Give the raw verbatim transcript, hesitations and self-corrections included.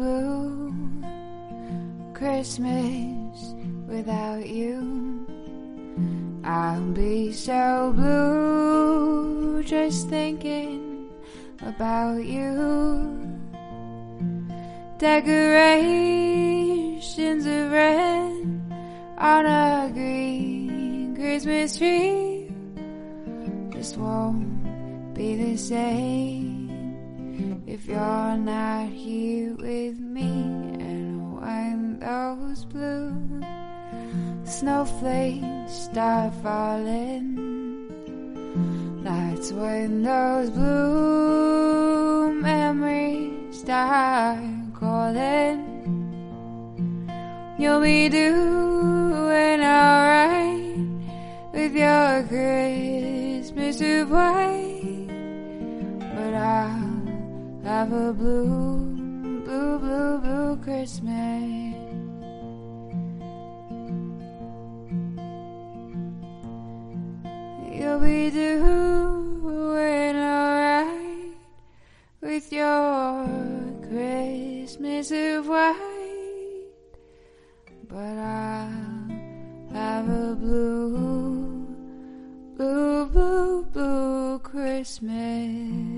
blue Christmas without you. I'll be so blue just thinking about you. Decorations of red on a green Christmas tree just won't be the same if you're not here with me. And when those blue snowflakes start falling, that's when those blue memories start calling. You'll be doing alright with your Christmas of white, but I'll have a blue, blue, blue, blue Christmas. You'll be doing alright with your Christmas of white, but I'll have a blue, blue, blue, blue Christmas.